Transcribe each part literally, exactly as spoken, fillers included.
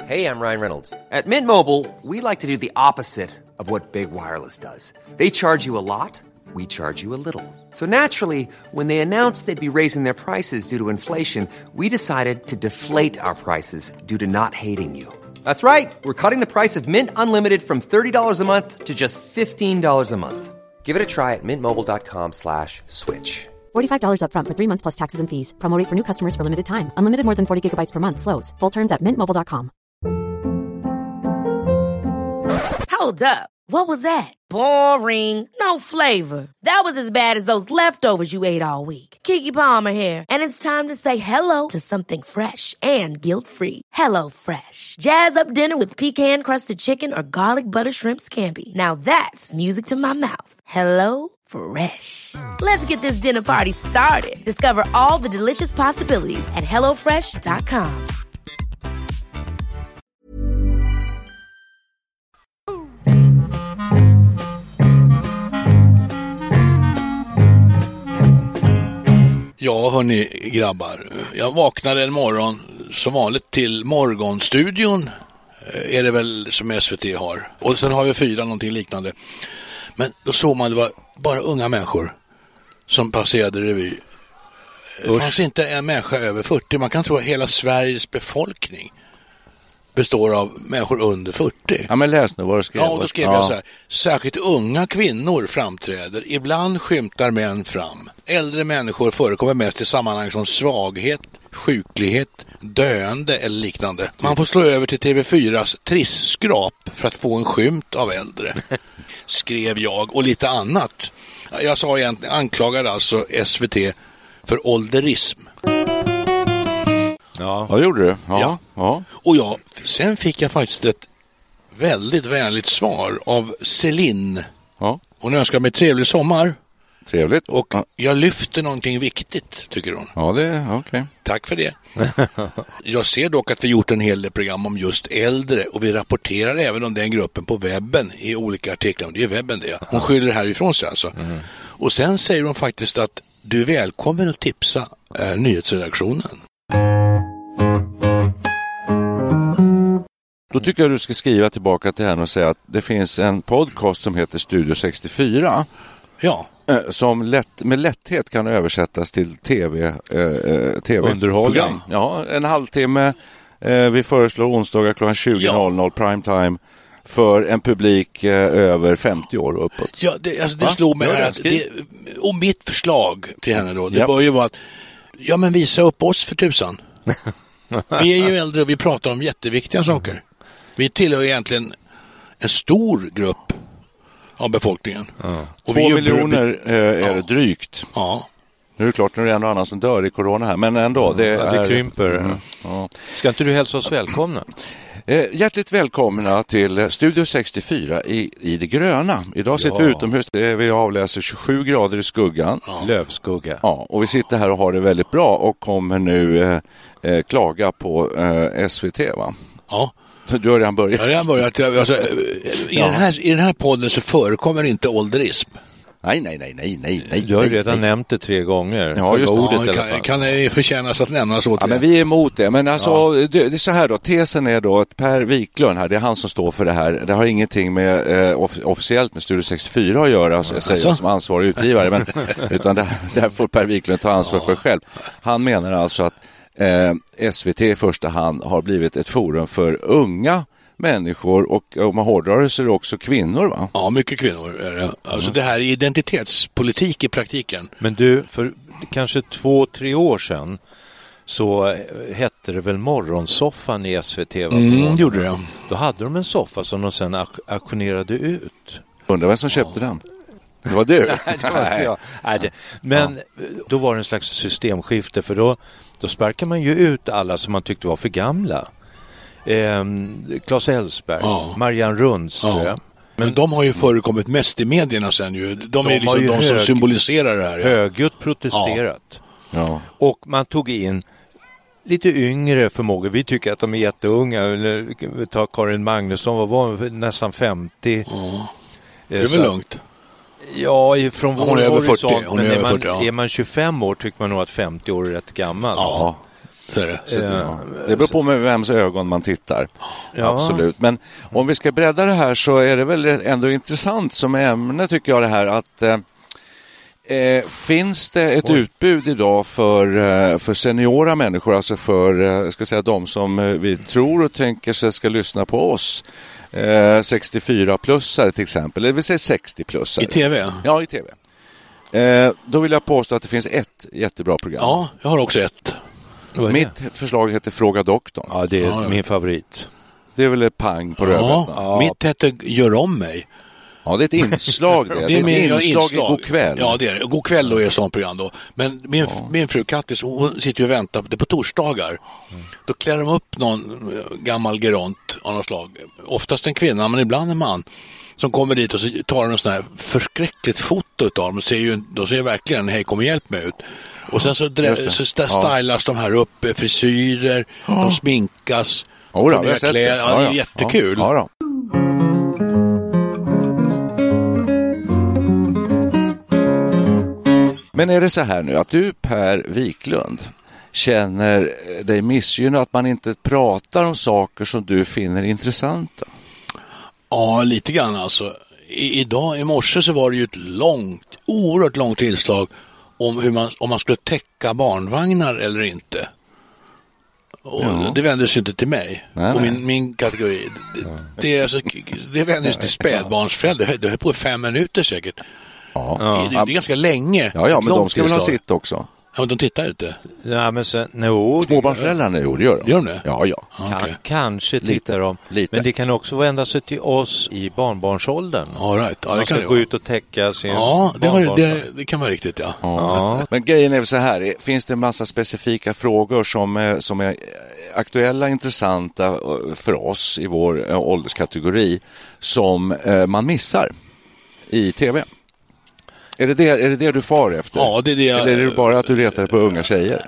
Hey, I'm Ryan Reynolds. At Mint Mobile, we like to do the opposite of what Big Wireless does. They charge you a lot, we charge you a little. So naturally, when they announced they'd be raising their prices due to inflation, we decided to deflate our prices due to not hating you. That's right. We're cutting the price of Mint Unlimited from thirty dollars a month to just fifteen dollars a month. Give it a try at mintmobile.com slash switch. forty-five dollars up front for three months plus taxes and fees. Promo rate for new customers for limited time. Unlimited more than forty gigabytes per month. Slows full terms at mint mobile dot com. Hold up. What was that? Boring. No flavor. That was as bad as those leftovers you ate all week. Keke Palmer here. And it's time to say hello to something fresh and guilt-free. Hello Fresh. Jazz up dinner with pecan-crusted chicken or garlic butter shrimp scampi. Now that's music to my mouth. Hello Fresh. Let's get this dinner party started. Discover all the delicious possibilities at hello fresh dot com. Ja, hörni grabbar. Jag vaknade en morgon som vanligt till Morgonstudion. Är det väl som S V T har. Och sen har vi fyra någonting liknande. Men då såg man det var bara unga människor som passerade revy. Det fanns inte en människa över fyrtio. Man kan tro att hela Sveriges befolkning består av människor under fyrtio. Ja, men läs nu vad du skrev. Ja, då skrev ja. jag så här. Särskilt unga kvinnor framträder. Ibland skymtar män fram. Äldre människor förekommer mest i sammanhang som svaghet, sjuklighet, döende eller liknande. Man får slå över till T V fyras trissskrap för att få en skymt av äldre. Skrev jag och lite annat. Jag sa egentligen, anklagade alltså S V T för ålderism. Ja, vad gjorde du? Ja, ja. ja. Och ja, sen fick jag faktiskt ett väldigt vänligt svar av Celine. Ja. Hon önskar mig trevlig sommar. Trevligt. Och ja. jag lyfter någonting viktigt, tycker hon. Ja, det är okej. Okay. Tack för det. Jag ser dock att vi gjort en hel del program om just äldre och vi rapporterar även om den gruppen på webben i olika artiklar. Det är webben det. Hon skyller härifrån sig alltså. Mm. Och sen säger hon faktiskt att du är välkommen att tipsa äh, nyhetsredaktionen. Då tycker jag du ska skriva tillbaka till henne och säga att det finns en podcast som heter Studio sextiofyra. Ja. Som lätt, med lätthet kan översättas till tv, eh, tv underhållning. Ja, en halvtimme. Eh, vi föreslår onsdagar klockan tjugo noll noll ja. Primetime för en publik eh, över femtio år och uppåt. Ja, det, alltså det slog mig här att det, och mitt förslag till henne då, det ja. var ju att ja, men visa upp oss för tusan. Vi är ju äldre och vi pratar om jätteviktiga saker. Vi tillhör egentligen en stor grupp av befolkningen. Ja. Och Två vi miljoner eh, är ja. drygt. Ja. Nu är det klart, nu är det en och annan som dör i corona här. Men ändå, det, ja, det är, krymper. Mm, ja. Ska inte du hälsa oss välkomna? Eh, hjärtligt välkomna till Studio sextiofyra i, i det gröna. Idag sitter ja. vi utomhus. Vi avläser tjugosju grader i skuggan. Ja. Lövskugga. Ja, och vi sitter här och har det väldigt bra och kommer nu eh, eh, klaga på eh, S V T, va? Ja. Du har redan börjat. Jag har redan börjat. Alltså, i, ja. den här, I den här podden så förekommer inte ålderism. Nej, nej, nej, nej, nej, nej. Du har nej, redan nej. nämnt det tre gånger. Ja, just ordet, ja, kan, kan det förtjänas att nämnas åt ja, men vi är emot det. Men alltså, ja. det, det är så här då. Tesen är då att Per Wiklund här, det är han som står för det här. Det har ingenting med eh, off- officiellt med Studio sextiofyra att göra, alltså, jag säger alltså? som ansvarig utgivare. Men, utan det, där får Per Wiklund ta ansvar ja. för själv. Han menar alltså att eh, S V T i första hand har blivit ett forum för unga människor och om man hårdrar så är det också kvinnor, va? Ja, mycket kvinnor. Alltså mm. det här är identitetspolitik i praktiken. Men du, för kanske två, tre år sedan så hette det väl Morgonsoffan i S V T? Mm, gjorde det. Då hade de en soffa som de sen ak- auktionerade ut. Undrar vem som köpte ja. den? Det var du? Nej, det var inte jag. Nej, det. Men ja. då var det en slags systemskifte, för då, då sparkar man ju ut alla som man tyckte var för gamla. Eh, Claes Elfsberg, ja. Marianne Rundström. Ja. Men de har ju förekommit mest i medierna sen ju. De, de är liksom de hög, som symboliserar det här. Ja. Högljutt protesterat. Ja. Och man tog in lite yngre förmågor. Vi tycker att de är jätteunga. Vi tar Karin Magnusson, vad var nästan femtio. Ja. Det är väl lugnt. Ja, från vår hon är över horisont. fyrtio. Hon är, men är, över man, fyrtio, ja. är man tjugofem år tycker man nog att femtio år är rätt gammalt. Ja. Så är det. Så det, ja. det beror på med vems ögon man tittar. Ja. Absolut. Men om vi ska bredda det här så är det väl ändå intressant som ämne tycker jag det här att eh, eh, finns det ett Oj. utbud idag för, eh, för seniora människor, alltså för eh, ska säga, de som eh, vi tror och tänker sig ska lyssna på oss. Eh, sextiofyra-plussare till exempel, eller vi säger sextio-plussare. I tv? Ja, i tv. Eh, då vill jag påstå att det finns ett jättebra program. Ja, jag har också ett. Mitt förslag heter Fråga doktorn. Ja, det är ja, ja. min favorit. Det är väl ett pang på ja, röven. Ja, mitt heter Gör om mig. Ja, det är ett inslag det. Det är, det är ett inslag, inslag i God kväll. Ja, det är det. God kväll då är ett sånt program då. Men min, ja. min fru Kattis, hon sitter ju och väntar på det på torsdagar. Mm. Då klär de upp någon gammal geront av något slag. Oftast en kvinna, men ibland en man. Som kommer dit och så tar de en sån här förskräckligt foto utav dem. Ser ju, de ser ju verkligen, hej kom och hjälp mig ut. Och sen så, drä, så st- stylas ja. de här upp, frisyrer, ja. de sminkas. Oh, då, jag klä, ja, ja, det är jättekul. Ja, ja, Men är det så här nu att du, Per Wiklund, känner dig missgynnad att man inte pratar om saker som du finner intressanta? Ja, lite grann alltså. I, idag, i morse så var det ju ett långt, oerhört långt tillslag om hur man, om man skulle täcka barnvagnar eller inte. Och ja. Det vände sig inte till mig. Nej, och min, min kategori. Det, ja. det, är alltså, det vände sig till spädbarnsföräldrar. Det höll på i fem minuter säkert. Ja. Det, det är ganska länge. Ja, ja men de ska väl ha sitt också. Ja, men de tittar inte. Ja, men sen, no, Småbarnsföräldrarna, jo, det gör de. Gör de det? Ja, ja. Kan, okay. Kanske tittar de. Lite. Men det kan också vända sig till oss i barnbarnsåldern. All right. Ja, det man ska kan gå ut och täcka sin Ja, det, var, det, det kan vara riktigt, ja. ja. ja. Men grejen är så här, finns det en massa specifika frågor som är, som är aktuella, intressanta för oss i vår äh, ålderskategori som äh, man missar i tv? Är det det, är det det du far efter? Ja, det är det. Eller är det bara att du retar på unga tjejer?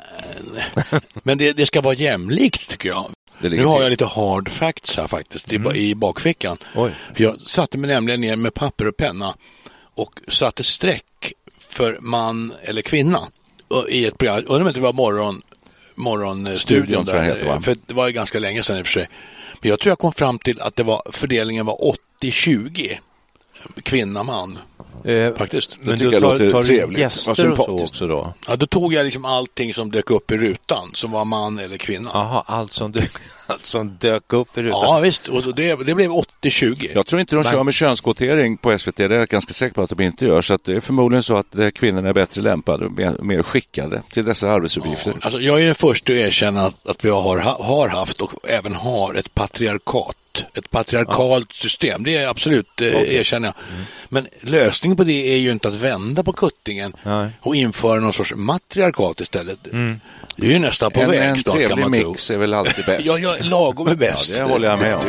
Men det, det ska vara jämlikt tycker jag. Nu har jag lite hard facts här faktiskt mm. i bakfickan. Oj. För jag satte mig nämligen ner med papper och penna och satte streck för man eller kvinna i ett program. Undrar om det var morgon, morgonstudion där. Det heter, för det var ganska länge sedan i och för sig. Men jag tror jag kom fram till att det var, fördelningen var åttio tjugo. Kvinna, man. Eh, faktiskt. Men du tar, tar du gäster och så också då? Ja, då tog jag liksom allting som dök upp i rutan som var man eller kvinna. Jaha, allt som dök, allt som dök upp i rutan. Ja, visst. Och det, det blev åttio tjugo. Jag tror inte de kör med könskvotering på S V T. Det är jag ganska säker på att de inte gör. Så att det är förmodligen så att kvinnorna är bättre lämpade och mer, mer skickade till dessa arbetsuppgifter. Ja, alltså jag är den första att erkänna att, att vi har, har haft och även har ett patriarkat. Ett patriarkalt ja. system. Det är absolut, eh, okay. erkänner jag. Mm. Men lösningen på det är ju inte att vända på kuttingen Nej. och införa någon sorts matriarkat istället. Mm. Det är ju nästan på en, väg. En snart, trevlig mix är väl alltid bäst. ja, ja, lagom är bäst. Ja, det håller jag med om.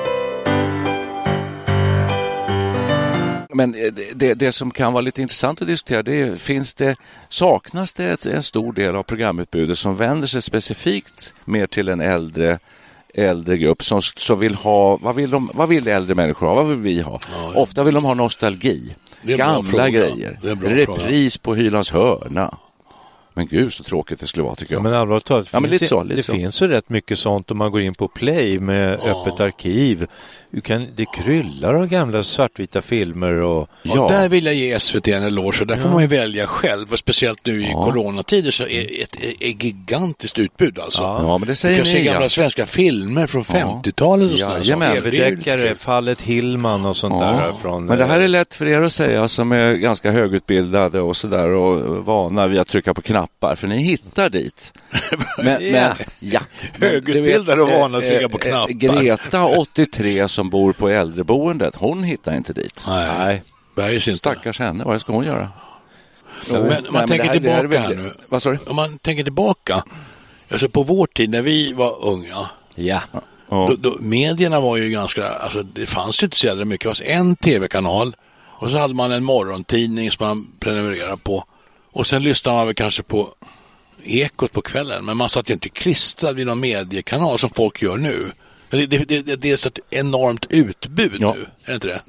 Men det, det som kan vara lite intressant att diskutera, det är, finns det, saknas det ett, en stor del av programutbudet som vänder sig specifikt mer till en äldre äldre grupp som så vill ha, vad vill de, vad vill äldre människor ha, vad vill vi ha? Ja, ja. Ofta vill de ha nostalgi, gamla grejer, repris på Hylands hörna. Men gud så tråkigt det skulle vara tycker jag. Ja, men allvarligt talat, ja, men lite så, lite det så. finns ju rätt mycket sånt om man går in på Play med ja. öppet arkiv. Du kan, det kryllar av gamla svartvita filmer. Och, ja. ja, där vill jag ge S V T en eloge. Där ja. får man ju välja själv. Och speciellt nu i ja. coronatider så är det ett, ett, ett gigantiskt utbud. Alltså. Ja. ja, men det säger du kan ni, se gamla ja. svenska filmer från femtiotalet och ja, sådär. T V-deckare, Fallet Hillman och sånt ja. där. Från, men det här är lätt för er att säga som är ganska högutbildade och sådär och vana vid att trycka på knappar. För ni hittar dit. men, ja. men, ja. Högutbildade och vana att trycka på knappar. Greta, åttiotre, som bor på äldreboendet, hon hittar inte dit. Nej, Nej. Stackars henne, vad ska hon göra? Men om man Nej, tänker här, tillbaka här nu. Vad sa du? Om man tänker tillbaka, alltså på vår tid när vi var unga, ja. då, då, medierna var ju ganska, alltså det fanns ju inte så jävla mycket. Det var en tv-kanal och så hade man en morgontidning som man prenumererade på. Och sen lyssnade man väl kanske på Ekot på kvällen. Men man satt ju inte klistrad vid någon mediekanal som folk gör nu. Det, det, det, det är så ett enormt utbud ja. nu. Är det inte det?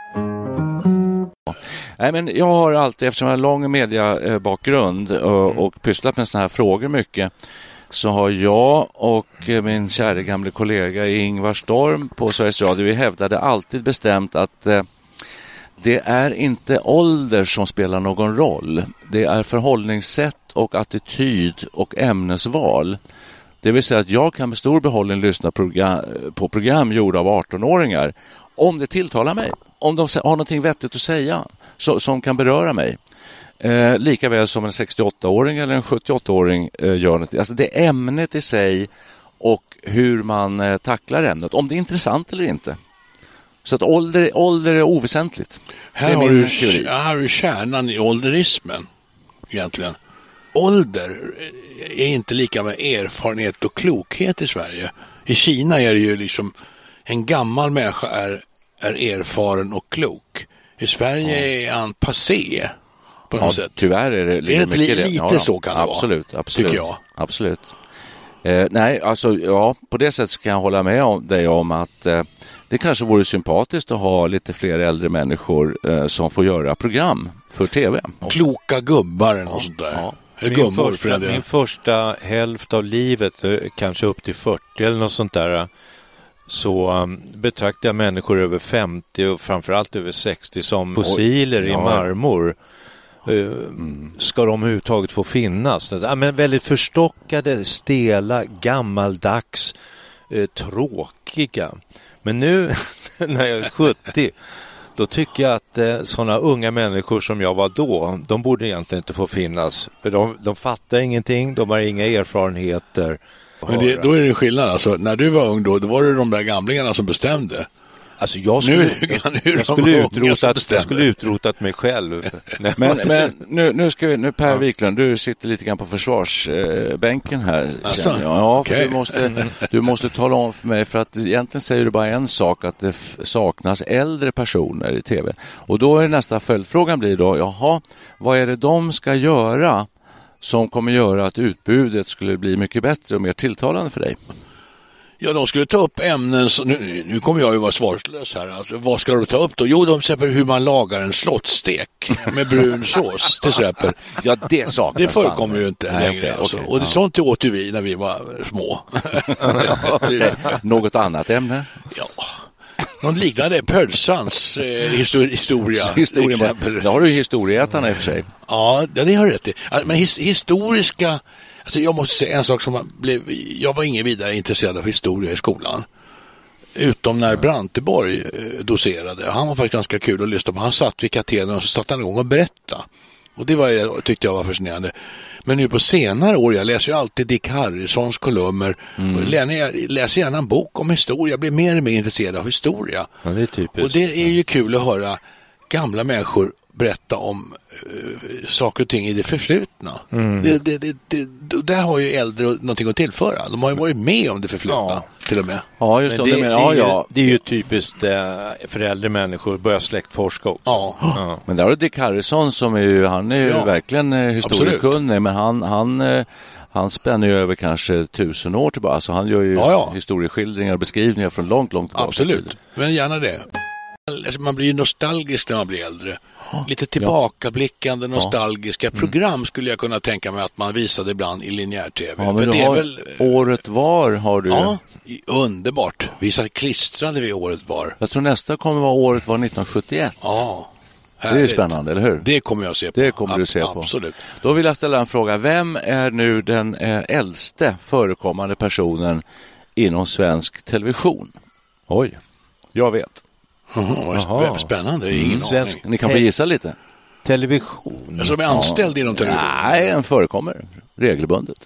Nej, men jag har alltid, eftersom jag har lång mediebakgrund och, och pysslat med såna här frågor mycket, så har jag och min kära gamla kollega Ingvar Storm på Sveriges Radio, vi hävdade alltid bestämt att eh, det är inte ålder som spelar någon roll. Det är förhållningssätt och attityd och ämnesval. Det vill säga att jag kan med stor behållning lyssna program, på program gjorda av arton-åringar om det tilltalar mig. Om de har någonting vettigt att säga så, som kan beröra mig. Eh, lika väl som en sextioåtta-åring eller en sjuttioåtta-åring eh, gör något. Alltså det är ämnet i sig och hur man eh, tacklar ämnet. Om det är intressant eller inte. Så att ålder, ålder är oväsentligt. Här har, du, här har du kärnan i ålderismen egentligen. Ålder är inte lika med erfarenhet och klokhet i Sverige. I Kina är det ju liksom en gammal människa är, är erfaren och klok. I Sverige ja. är han passé på något ja, sätt. Tyvärr är det, det är lite, lite ja, så kan det absolut, vara. Absolut, tycker jag. Absolut. Eh, nej, alltså ja, på det sättet kan jag hålla med om dig om att eh, det kanske vore sympatiskt att ha lite fler äldre människor eh, som får göra program för tv. Kloka gubbar eller något sånt där. Ja. Min första, min första hälft av livet, kanske upp till fyrtio eller något sånt där, så um, betraktar jag människor över femtio och framförallt över sextio som fossiler i marmor. Uh, mm. Ska de överhuvudtaget få finnas? Ja, men väldigt förstockade, stela, gammaldags, uh, tråkiga. Men nu när jag är sjuttio, då tycker jag att eh, sådana unga människor som jag var då, de borde egentligen inte få finnas. För de, de fattar ingenting, de har inga erfarenheter. Men det, då är det skillnad. Alltså, när du var ung då, då var det de där gamlingarna som bestämde. Alltså jag skulle, nu, nu jag, skulle utrotat, jag skulle utrotat mig själv. men men nu, nu ska vi, nu Per Wiklund, du sitter lite grann på försvarsbänken eh, här. Alltså, ja, okay. för du, måste, du måste tala om för mig, för att egentligen säger du bara en sak, att det f- saknas äldre personer i tv. Och då är nästa följdfrågan blir då, jaha, vad är det de ska göra som kommer göra att utbudet skulle bli mycket bättre och mer tilltalande för dig? Ja, de skulle ta upp ämnen, så, nu, nu kommer jag ju vara svarslös här. Alltså, vad ska de ta upp då? Jo, de säger hur man lagar en slottstek med brun sås till exempel. Ja, det saknas. Det förekommer ju inte Nej, längre. okay, alltså. okay, och det ja. sånt åt ju vi när vi var små. Okay. Något annat ämne? Ja. Någon liknande pölsans eh, histori- historia. historia det har du ju historieätarna i och för sig. Ja, det har du rätt i. Men his- historiska... Alltså jag måste säga en sak som blev... Jag var ingen vidare intresserad av historia i skolan. Utom när Branteborg eh, doserade. Han var faktiskt ganska kul att lyssna på. Han satt vid katedern och så satt han igång och berättade. Och det var, tyckte jag var fascinerande. Men nu på senare år, jag läser ju alltid Dick Harrisons kolumner. Mm. Och jag läser gärna en bok om historia. Jag blir mer och mer intresserad av historia. Ja, det är typiskt. Och det är ju kul att höra gamla människor berätta om uh, saker och ting i det förflutna. Mm. Det, det, det, det, där har ju äldre någonting att tillföra. De har ju varit med om det förflutna ja. till och med. Ja, just det. det, det, det, ja, är, ja. det är ju typiskt eh, för äldre människor att börja släktforska också. Ja. Ja. Men där har du Dick Harrison som är ju, han är ju ja. verkligen eh, historiekunnig, men han, han, eh, han spänner ju över kanske tusen år tillbaka. Så han gör ju ja, ja. historieskildringar och beskrivningar från långt, långt tillbaka. Absolut, men gärna det. Man blir ju nostalgisk när man blir äldre. Lite tillbakablickande, nostalgiska mm. program skulle jag kunna tänka mig att man visade ibland i linjär-tv. Ja, men För det har, är väl... Året var har du... Ja, underbart. Vi satt klistrade vid Året var. Jag tror nästa kommer vara Året var nittonhundrasjuttioett. Ja. Det är ju spännande, eller hur? Det kommer jag se på. Det kommer du se på. Absolut. Då vill jag ställa en fråga. Vem är nu den eh, äldste förekommande personen inom svensk television? Oj, jag vet. Jaha, vad spännande. Det är ingen mm. aning. Ni kan få gissa lite. Television. Som är anställd ja. inom television? Nej, en förekommer regelbundet.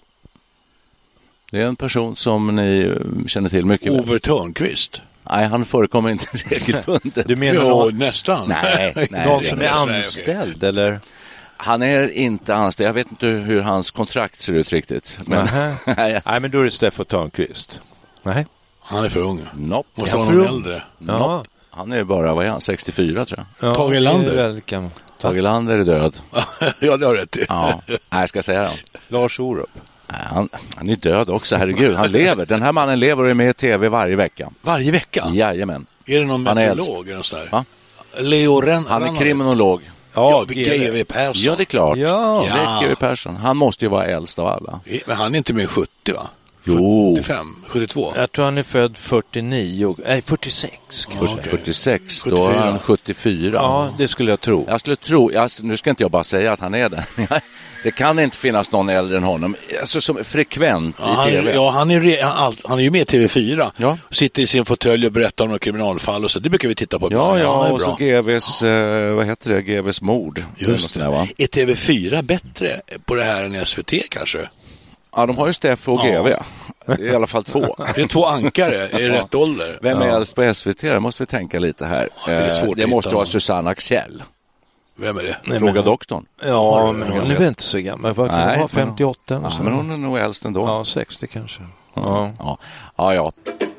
Det är en person som ni känner till mycket väl. Ove Thörnqvist? Nej, han förekommer inte regelbundet. Du menar jo, någon... nästan? Nej, nej. Någon som är anställd, okay. eller? Han är inte anställd. Jag vet inte hur hans kontrakt ser ut riktigt. Men... nej, men då är det Steffo Thörnqvist. Nej. Han är för ung. Nope. Måste vara någon äldre. Nope. Han är bara, vad är han? sextiofyra tror jag. Ja, Tage Erlander. Tage Erlander är död. Ja, det har rätt i. Ja, nej, jag ska säga det. Lars Orup. Nej, han, han är död också, herregud. Han lever. Den här mannen lever och är med i tv varje vecka. Varje vecka? Jajamän. Är det någon han meteorolog? Är eller så där? Va? Leo Ren- Han är kriminolog. Ja, G W Persson. Ja, det är klart. Ja. Leif G W Persson. Han måste ju vara äldst av alla. Men han är inte mer sjuttio, va? Jo. sjuttiofem, sjuttiotvå. Jag tror han är född fyrtionio, nej fyrtiosex. Ja, okay. fyrtiosex, då är han sjuttiofyra. Ja, det skulle jag tro. Jag skulle tro, jag, nu ska inte jag bara säga att han är det. Det kan inte finnas någon äldre än honom, alltså som frekvent ja, i tv. Ja, han är, re, han, han är ju med i T V fyra. Ja. Sitter i sin fåtölj och berättar om några kriminalfall och så. Det brukar vi titta på. Ja, ja, och så G V:s, eh, vad heter det, G V:s mord. Just det. Där, är T V fyra bättre på det här än S V T kanske? Ja, de har ju Steff och G V. Ja. I alla fall två. Det är två ankare i ja. rätt ålder. Vem är ja. äldst på S V T? Det måste vi tänka lite här. Ja, det är svårt det måste vara Susanne Axel. Vem är det? Nej, Fråga men, doktorn. Ja, men hon är väl inte så gammal. Vad kan hon ha? femtioåtta? Ja, men hon är nog äldst ändå. Ja, sextio kanske. Ja, ja, ja. ja.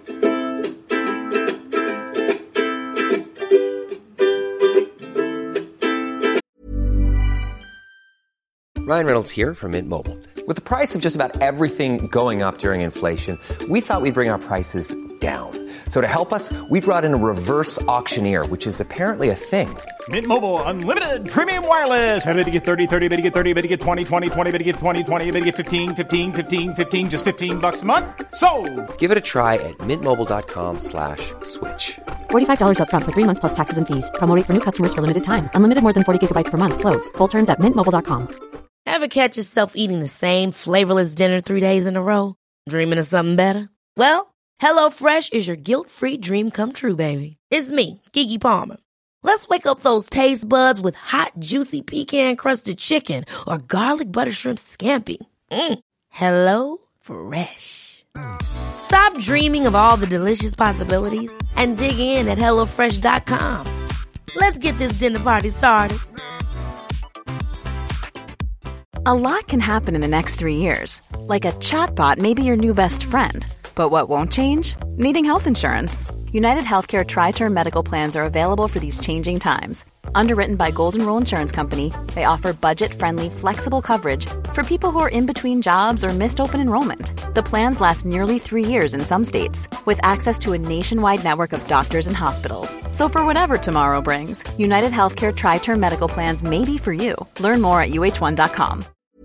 Ryan Reynolds here from Mint Mobile. With the price of just about everything going up during inflation, we thought we'd bring our prices down. So to help us, we brought in a reverse auctioneer, which is apparently a thing. Mint Mobile Unlimited Premium Wireless. How to get thirty, thirty, how to get thirty, how to get twenty, twenty, twenty, how to get twenty, twenty, how to get fifteen, fifteen, fifteen, fifteen, just fifteen bucks a month? Sold! Give it a try at mintmobile.com slash switch. forty-five dollars up front for three months plus taxes and fees. Promo rate for new customers for limited time. Unlimited more than forty gigabytes per month. Slows full terms at mint mobile dot com. Ever catch yourself eating the same flavorless dinner three days in a row? Dreaming of something better? Well, HelloFresh is your guilt-free dream come true, baby. It's me, Keke Palmer. Let's wake up those taste buds with hot, juicy pecan-crusted chicken or garlic butter shrimp scampi. Mm. Hello Fresh. Stop dreaming of all the delicious possibilities and dig in at hello fresh dot com. Let's get this dinner party started. A lot can happen in the next three years. Like a chatbot may be your new best friend. But what won't change? Needing health insurance. United Healthcare Tri-Term Medical Plans are available for these changing times. Underwritten by Golden Rule Insurance Company, they offer budget-friendly, flexible coverage for people who are in between jobs or missed open enrollment. The plans last nearly three years in some states, with access to a nationwide network of doctors and hospitals. So for whatever tomorrow brings, United Healthcare Tri-Term Medical Plans may be for you. Learn more at u h one dot com.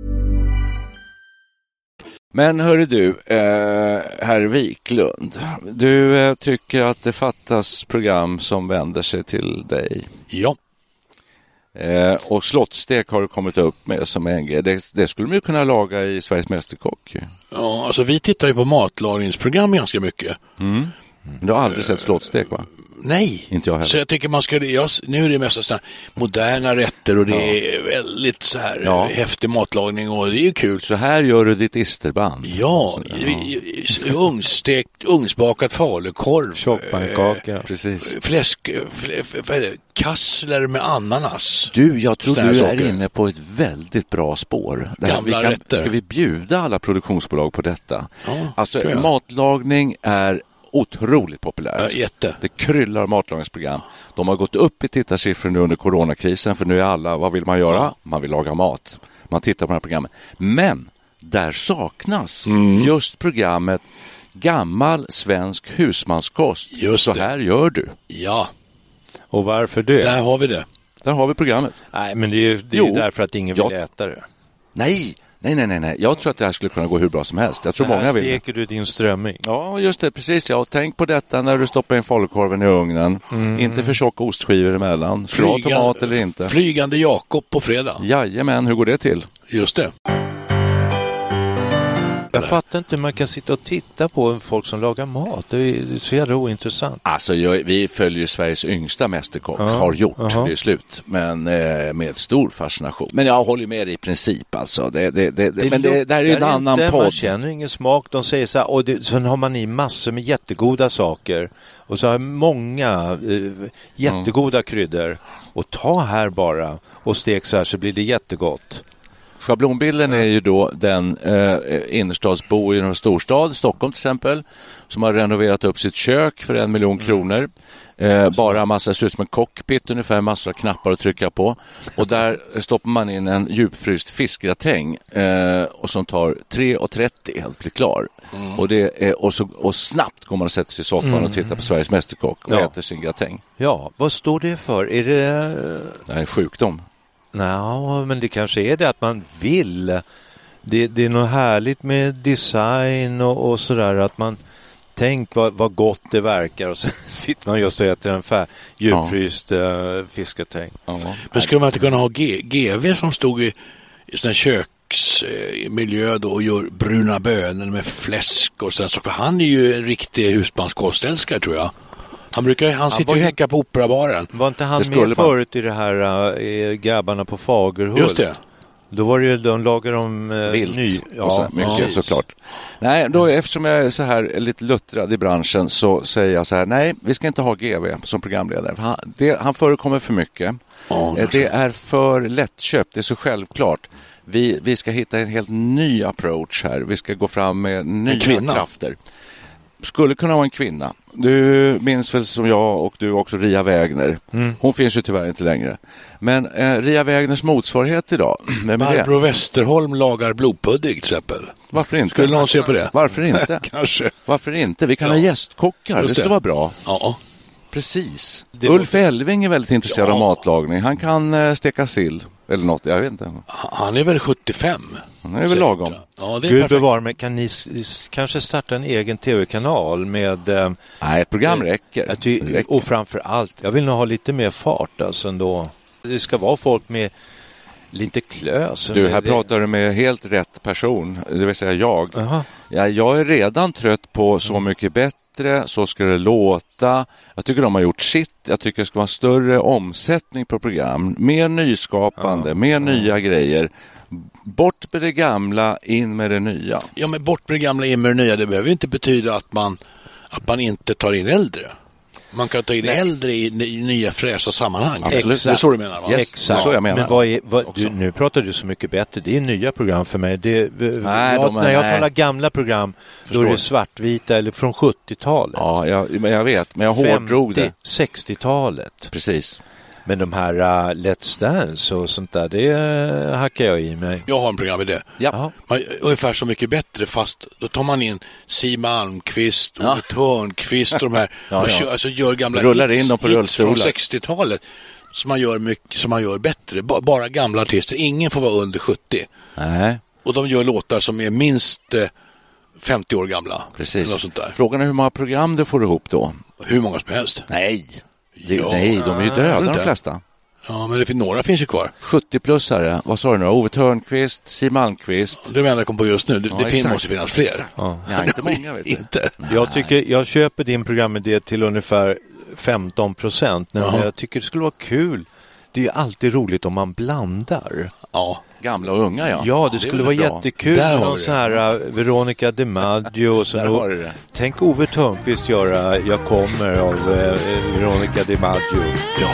Men hörru du, eh, herr Wiklund, du eh, tycker att det fattas program som vänder sig till dig. Ja. Eh, och slottstek har du kommit upp med som en grej. Det, det skulle man ju kunna laga i Sveriges Mästerkock. Ja, alltså vi tittar ju på matlagningsprogram ganska mycket. Mm. Men du har aldrig sett slottstek, va? Nej, inte jag heller. Så jag tycker man ska, jag, nu är det mest sådana moderna rätter och det ja. är väldigt så här ja. häftig matlagning och det är ju kul. Så här gör du ditt isterband. Ja, ja. ugnsstekt, ugnsbakat falukorv. Tjockpannkaka. Eh, precis. Fläsk, flä, flä, kassler med ananas. Du, jag tror du saker. är inne på ett väldigt bra spår. Det här, Gamla vi kan, rätter. Ska vi bjuda alla produktionsbolag på detta? Ja, alltså matlagning är otroligt populärt. Ja, jätte. Det kryllar matlagningsprogram. De har gått upp i tittarsiffror nu under coronakrisen, för nu är alla, vad vill man göra? Ja. Man vill laga mat. Man tittar på den här programmen. Men där saknas mm. just programmet Gammal svensk husmanskost. Just Så det. här gör du. Ja. Och varför det? Där har vi det. Där har vi programmet. Nej, men det är ju, det är ju därför att ingen vill ja. äta det. Nej, nej, nej, nej, nej. Jag tror att det här skulle kunna gå hur bra som helst. Jag tror här många vill. steker du din strömming. Ja, just det, precis. Ja. Tänk på detta när du stoppar in falukorven i ugnen. Mm. Inte för tjocka ostskivor emellan. Bra tomat eller inte. Flygande Jakob på fredag. Jajamän, hur går det till? Just det. Jag fattar inte hur man kan sitta och titta på folk som lagar mat. Det är så jävla ointressant. Alltså, jag, vi följer Sveriges yngsta mästerkock. Uh-huh. Har gjort, uh-huh. det är slut. Men eh, med stor fascination. Men jag håller med i princip alltså. Det, det, det, det, men det, det här är ju en annan inte, podd. Man känner ingen smak. De säger så här, och det, sen har man i massor med jättegoda saker. Och så har många eh, jättegoda mm. kryddor. Och ta här bara och stek så här så blir det jättegott. Schablonbilden är ju då den eh, innerstadsbo i en storstad, Stockholm till exempel, som har renoverat upp sitt kök för en miljon kronor. Eh, bara massa, ser ut som en cockpit ungefär, massor av knappar att trycka på. Och där stoppar man in en djupfryst fiskgratäng eh, och som tar tre trettio helt blir klar. Mm. Och, det är, och, så, och snabbt går man och sätter sig i soffan mm. och tittar på Sveriges Mästerkock och ja. äter sin gratäng. Ja, vad står det för? Är det... Det är en sjukdom. Nej, men det kanske är det att man vill. Det, det är något härligt med design och, och sådär, att man tänk vad, vad gott det verkar och så sitter man just och äter en fär, djupfryst ja. uh, fisketäng. Ja. Men skulle man inte kunna ha G- GV som stod i, i sån här köksmiljö då och gör bruna bönor med fläsk och sådär, så för han är ju en riktig husmanskostälskare tror jag. Han brukar han, han sitter ju och häckar på operabaren. Var inte han med man... förut i det här uh, grabbarna på Fagerhult? Just det. Då var det ju, de lagar om eh, vilt ny. Ja, så mycket ja. såklart. Nej, då, eftersom jag är så här lite luttrad i branschen så säger jag så här, nej, vi ska inte ha G V som programledare. Han, det, han förekommer för mycket. Ja, det är för lättköpt, det är så självklart. Vi, vi ska hitta en helt ny approach här. Vi ska gå fram med nya krafter. Skulle kunna vara en kvinna. Du minns väl som jag och du också Ria Wägner. Mm. Hon finns ju tyvärr inte längre. Men eh, Ria Wägners motsvarighet idag. Barbro Westerholm lagar blodpudding till exempel. Varför inte? Skulle någon se på det? Varför inte? Kanske. Varför inte? Vi kan ja. ha gästkockar. Det skulle vara bra. Ja. Precis. Det Ulf var... Elving är väldigt intresserad ja. av matlagning. Han kan eh, steka sill. Eller något, jag vet inte. Han är väl sjuttiofem. Han är väl lagom. Ja, det är Gud bevara mig. Kan ni s- kanske starta en egen tv-kanal med... Eh, Nej, ett program räcker. Att vi, räcker. Och framför allt, jag vill nog ha lite mer fart alltså ändå. Det ska vara folk med lite klös. Du, här det... pratar du med helt rätt person. Det vill säga jag. Ja, jag är redan trött på Så mycket bättre. Så ska det låta. Jag tycker de har gjort sitt. Jag tycker det ska vara större omsättning på program. Mer nyskapande. Ja. Mer ja. nya grejer. Bort med det gamla, in med det nya. Ja, men bort med det gamla, in med det nya. Det behöver inte betyda att man, att man inte tar in äldre. Man kan ta in Nej. äldre i, i nya fräscha sammanhang. Absolut. Exakt. Det är så du menar, va? Yes. Exakt. Det är så jag menar. Men vad är, vad, du, nu pratar du Så mycket bättre. Det är nya program för mig. Det, nej, jag, de är, när jag nej. talar gamla program, Förstår. Då är det svartvita eller från sjuttiotalet. Ja, jag, jag vet. Men jag hårdrog det. sextiotalet. Precis. Men de här uh, Let's Dance och sånt där, det uh, hackar jag i mig. Jag har en programidé. Ja. Man, ungefär Så mycket bättre, fast då tar man in Siw Malmkvist och ja. Törnqvist och de här. ja, och kör, alltså gör gamla Rullar hits, in dem på hits från sextiotalet som man gör mycket, som man gör bättre. B- bara gamla artister. Ingen får vara under sjuttio. Nej. Och de gör låtar som är minst eh, femtio år gamla. Precis. Sånt där. Frågan är hur många program du får ihop då? Hur många som helst. Nej. Det, ja. Nej, de är ju döda de flesta. Ja, men det finns, några finns ju kvar. sjuttio-plussare, vad sa du nu? Ove Törnqvist, Siw Malmkvist. Det är det jag kom på just nu. Det, ja, det finns, måste finnas fler. Ja. Ja, inte många, vet du. Inte. Jag, tycker, jag köper din programidé till ungefär femton procent. Ja. Jag tycker det skulle vara kul. Det är alltid roligt om man blandar. Ja, gamla och unga, ja. Ja, det, det skulle vara bra. Jättekul med någon sån här uh, Veronica DiMaggio och så. Då, det. Tänk Ove Törnqvist göra Jag kommer av uh, Veronica DiMaggio. Ja.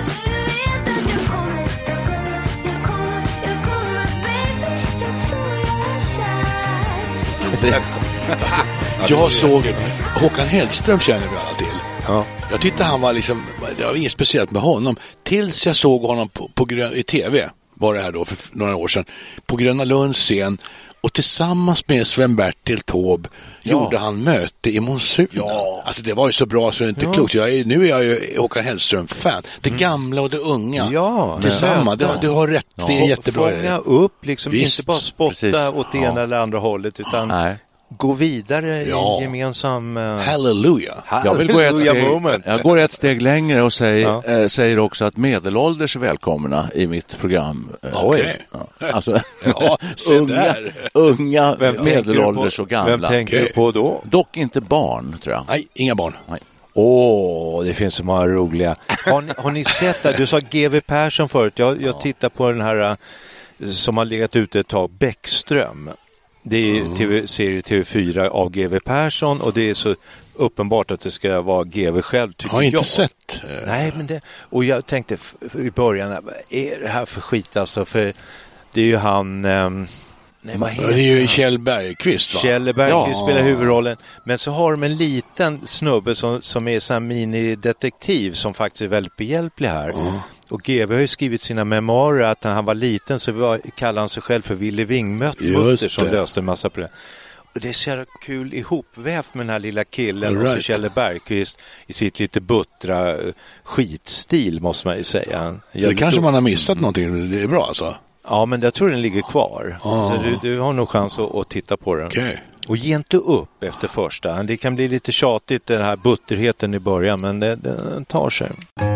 Alltså, jag såg Håkan Hellström, känner vi alla till. Ja. Jag tyckte han var liksom, det var inget speciellt med honom tills jag såg honom på, på i tv, var det här då för några år sedan, på Gröna Lunds scen, och tillsammans med Sven-Bertil Taube ja. gjorde han Möte i monsunen. Ja. Alltså det var ju så bra så det är inte ja. klokt. Jag är, nu är jag ju Håkan Hellström-fan. Det mm. gamla och det unga. Ja, tillsammans. Du, du har rätt, ja. det är jättebra. Fånga upp, liksom, Visst. inte bara spotta Precis. åt det ja. ena eller andra hållet, utan Nej. gå vidare ja. i en gemensam... Uh... Halleluja. Jag vill gå ett steg, jag går ett steg längre och säger, ja. äh, säger också att medelålders är välkomna i mitt program. Okej. Ja. Alltså, ja, unga, unga medelålders och gamla. Vem tänker okay. du på då? Dock inte barn, tror jag. Nej, inga barn. Nej. Åh, oh, det finns så många roliga. Har ni, har ni sett det? Du sa G V Persson förut. Jag, jag tittar på den här uh, som har legat ute ett tag, Bäckström. Det är mm. T V, serie T V fyra av G V Persson, och det är så uppenbart att det ska vara G V själv, tycker jag. Har inte jag. sett. Nej, men det, och jag tänkte f- i början, är det här för skit alltså? För det är ju han... Um, nej, vad heter det är ju Kjell Bergqvist, va? Kjell Bergqvist ja. spelar huvudrollen. Men så har de en liten snubbe som, som är en minidetektiv som faktiskt är väldigt behjälplig här. Mm. Och G V har ju skrivit sina memoarer att när han var liten så var, kallade han sig själv för Ville Vingmutter som löste en massa problem. det är så jävla kul ihopvävt med den här lilla killen right. och så Kjelle Bergqvist i sitt lite buttra skitstil, måste man ju säga. Så det kanske man har missat någonting, det är bra alltså. Ja, men jag tror den ligger kvar. Ah. Så du, du har nog chans att, att titta på den. Okay. Och ge inte upp efter första. Det kan bli lite tjatigt, den här butterheten i början, men det, det tar sig.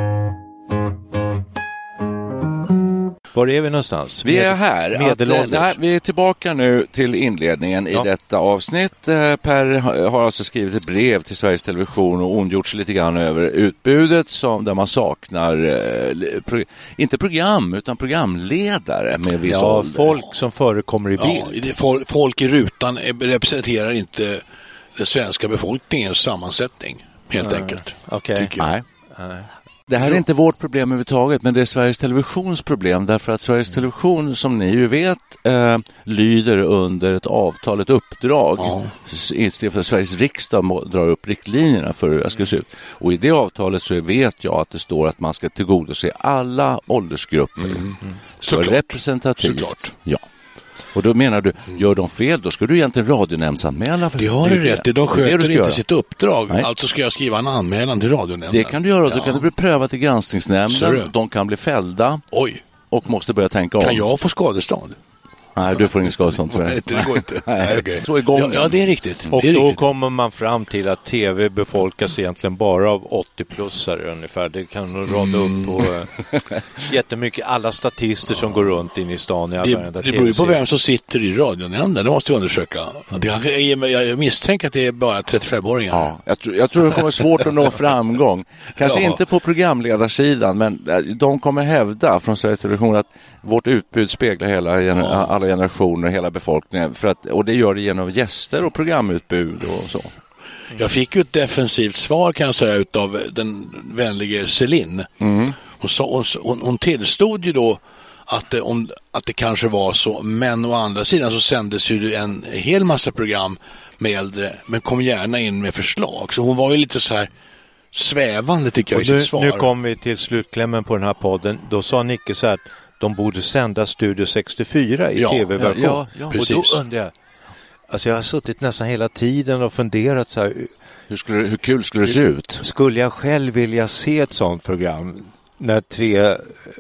Var är vi någonstans? Vi är här. Att, nej, vi är tillbaka nu till inledningen ja. i detta avsnitt. Per har alltså skrivit ett brev till Sveriges Television och ondgjort sig lite grann över utbudet som, där man saknar eh, pro, inte program utan programledare med viss ja, ålder. Folk som förekommer i bild. Ja, det, folk, folk i rutan representerar inte den svenska befolkningens sammansättning, helt nej. enkelt. Okej. Okay. Nej. nej. Det här är inte vårt problem överhuvudtaget, men det är Sveriges Televisions problem, därför att Sveriges Television, som ni ju vet, eh, lyder under ett avtal, ett uppdrag. Ja. Istället för Sveriges riksdag drar upp riktlinjerna för hur det ska se ut. Och i det avtalet så vet jag att det står att man ska tillgodose alla åldersgrupper. Mm. Mm. Så Såklart. representativt. Såklart. Ja. Och då menar du, gör de fel, då ska du egentligen radionämndsanmäla. För det har du rätt, de sköter inte göra. sitt uppdrag. Nej. Alltså ska jag skriva en anmälan till radionämnden. Det kan du göra, ja. då kan det bli prövat i granskningsnämnden. De kan bli fällda. Oj. Och måste börja tänka om. Kan jag få skadestånd? Nej, du får ingen skadestånd. Nej, det går inte. Nej, okay. Så är gången. Ja, ja, det är riktigt. Och det är då riktigt. kommer man fram till att tv befolkas egentligen bara av åttio-plussare ungefär. Det kan nog rada upp på äh, jättemycket. Alla statister som går runt in i stan. I det det beror ju på vem som sitter i radionämnden. Det måste jag undersöka. Det, jag misstänker att det är bara trettiofem-åringar. Ja, jag, tror, jag tror det kommer svårt att nå framgång. Kanske ja. inte på programledarsidan, men de kommer hävda från Sveriges Television att vårt utbud speglar hela, ja. alla generationer, hela befolkningen. För att, och det gör det genom gäster och programutbud och så. Jag fick ju ett defensivt svar, kan jag säga, utav den vänlige Celine. Mm. Hon, sa, hon, hon tillstod ju då att det, om, att det kanske var så, men å andra sidan så sändes ju en hel massa program med äldre, men kom gärna in med förslag. Så hon var ju lite så här svävande, tycker jag, och i nu, sitt svar. Nu kom vi till slutklämmen på den här podden. Då sa Nicke så här att de borde sända Studio sextiofyra i ja, tv-version. Ja, ja, ja. Och då undrar jag, alltså jag har suttit nästan hela tiden och funderat så här, hur, skulle, hur kul skulle det se ut? Skulle jag själv vilja se ett sånt program när tre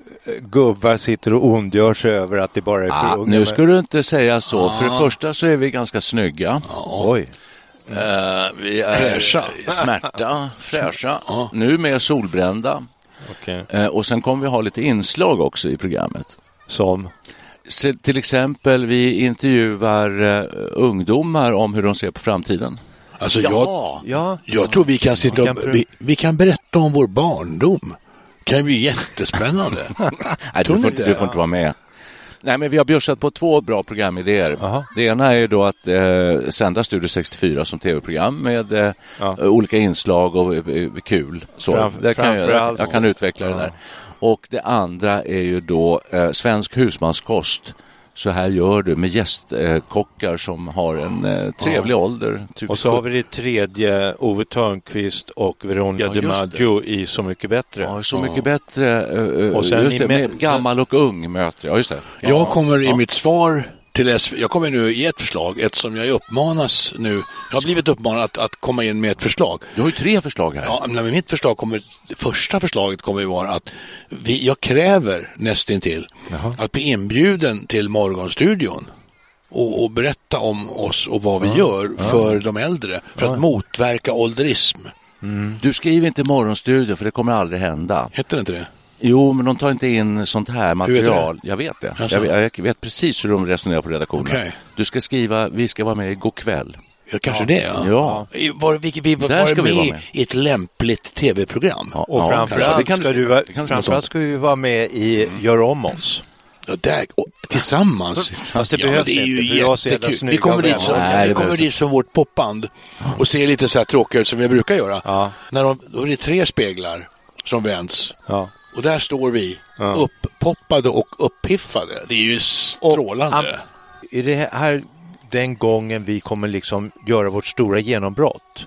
gubbar sitter och ondgör sig över att det bara är för ah, unga? Nu ska du inte säga så. Ah. För det första så är vi ganska snygga. Ah. Oj. Uh, vi är fräscha. Smärta, fräscha. Ah. Nu mer solbrända. Okay. Uh, och sen kommer vi ha lite inslag också i programmet. Som? Så, till exempel vi intervjuar uh, ungdomar om hur de ser på framtiden. Alltså jag, ja. jag tror vi kan sitta och, vi, vi kan berätta om vår barndom. Det kan bli jättespännande. Nej, du, får, du får inte vara med. Nej, men vi har björsat på två bra programidéer. Aha. Det ena är ju då att eh, sända Studio sextiofyra som tv-program med eh, ja. olika inslag och eh, kul. Så Framf- där kan jag, jag, jag kan utveckla ja. det där. Och det andra är ju då eh, svensk husmanskost. Så här gör du med gästkockar eh, som har en eh, trevlig ja. ålder. Typ och så har vi det tredje, Ove Törnqvist och Veronica ja, DiMaggio i Så mycket bättre. Ja, Så mycket ja. bättre. Eh, och sen just det, med, med gammal och ung möter. Ja, just det. Ja. Jag kommer i ja. mitt svar till S V T, jag kommer nu ge ett förslag eftersom jag uppmanas nu, jag har blivit uppmanad att, att komma in med ett förslag. Du har ju tre förslag här. Ja, men mitt förslag kommer, det första förslaget kommer ju vara att vi, jag kräver nästintill Jaha. att bli inbjuden till Morgonstudion och, och berätta om oss och vad vi ja. gör för ja. de äldre för ja. att motverka ålderism. Mm. Du skriver inte Morgonstudion för det kommer aldrig hända. Heter det inte det? Jo, men de tar inte in sånt här material. Vet jag vet det. Alltså. Jag, vet, jag vet precis hur de resonerar på redaktionen. Okay. Du ska skriva, vi ska vara med i God kväll. Ja, kanske ja. det, ja. ja. Var, vi, vi var, var med, vi vara med i ett lämpligt tv-program. Ja, och ja, framförallt ska, ska, du, framförallt ska vi vara med i Gör om oss. Ja, där, och, tillsammans. Fast det ja, behövs det är ju inte, jättekul. Vi kommer dit som, Nej, vi kommer dit som vårt popband och ser lite så här tråkiga ut som vi brukar göra. Ja. När de, då är det tre speglar som vänds. Ja. Och där står vi ja. upppoppade och uppiffade. Det är ju strålande. Och, är det här den gången vi kommer liksom göra vårt stora genombrott?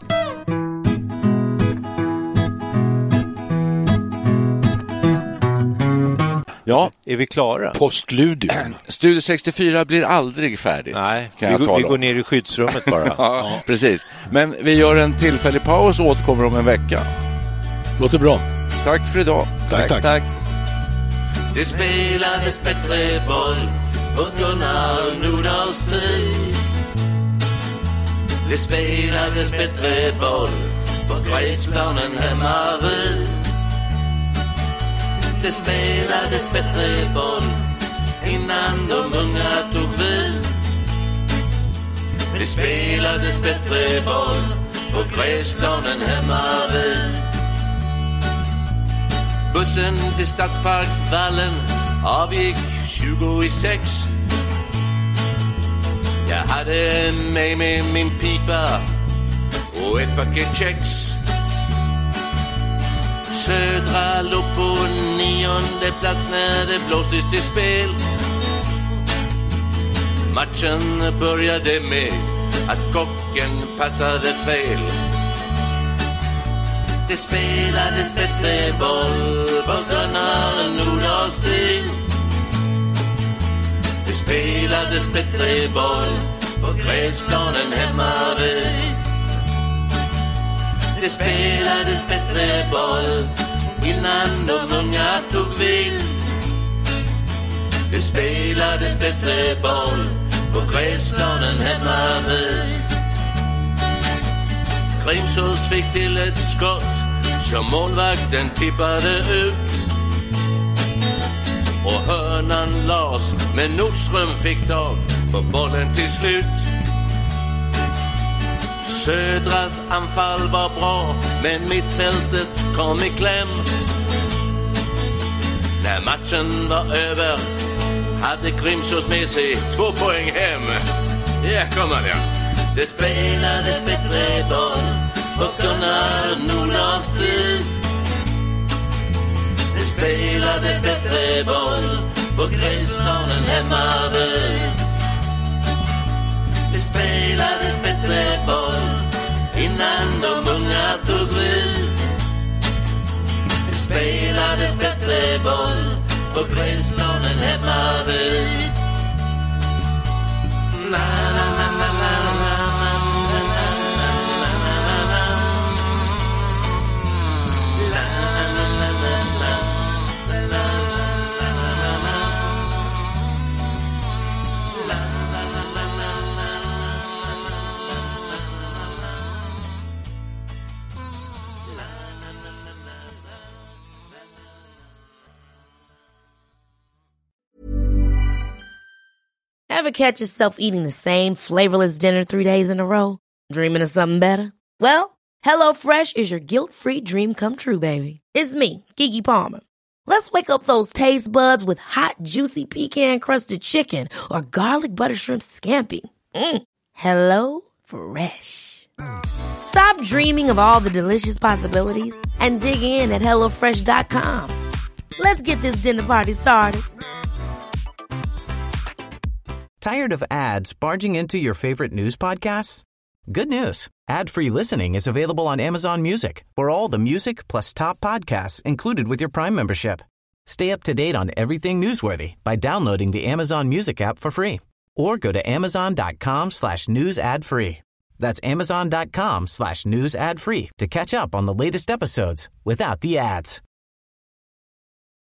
Ja. Är vi klara? Postludium. Studio sextiofyra blir aldrig färdigt. Nej, kan vi, jag går, vi tala går om. ner i skyddsrummet bara. ja, ja, precis. Men vi gör en tillfällig paus och återkommer om en vecka. Låter bra. Tack för idag. Tack, tack. Tack. Det spelades bättre boll på Gunnar Nordahls tid. Det spelades bättre boll på gräsplanen hemma vid. Det spelades bättre boll innan de unga tog vid. Det spelades bättre boll på gräsplanen hemma vid. Bussen till Stadsparksvallen avgick tjugo i sex. Jag hade med mig min pipa och ett paket kex. Södra låg på nionde plats när det blåstes till spel. Matchen började med att kocken passade fel. Det spelades bättre boll på Gunnar Nordahls tid. Det spelades bättre boll på gräsplanen hemma vid. Det spelades bättre boll innan de unga tog vid. Det spelades bättre boll på gräsplanen hemma vid. Grimsås fick till ett skott som målvakten tippade ut. Och hörnan las, men Nordström fick tag på bollen till slut. Södras anfall var bra, men mittfältet kom i kläm. När matchen var över hade Grimsås med sig två poäng hem. Ja, kommer det. Det spelades bättre boll på Gunnar Nordahls tid. Det spelades bättre boll på gräsplanen hemma vid. Det spelades bättre boll innan de unga tog vid. Det spelades bättre boll på gräsplanen hemma vid. Na, na, na, na, na, na. Ever catch yourself eating the same flavorless dinner three days in a row? Dreaming of something better? Well, HelloFresh is your guilt-free dream come true, baby. It's me, Keke Palmer. Let's wake up those taste buds with hot, juicy pecan-crusted chicken or garlic butter shrimp scampi. Mm. Hello Fresh. Stop dreaming of all the delicious possibilities and dig in at hello fresh dot com. Let's get this dinner party started. Tired of ads barging into your favorite news podcasts? Good news. Ad-free listening is available on Amazon Music for all the music plus top podcasts included with your Prime membership. Stay up to date on everything newsworthy by downloading the Amazon Music app for free or go to amazon.com slash news ad free. That's amazon.com slash news ad free to catch up on the latest episodes without the ads.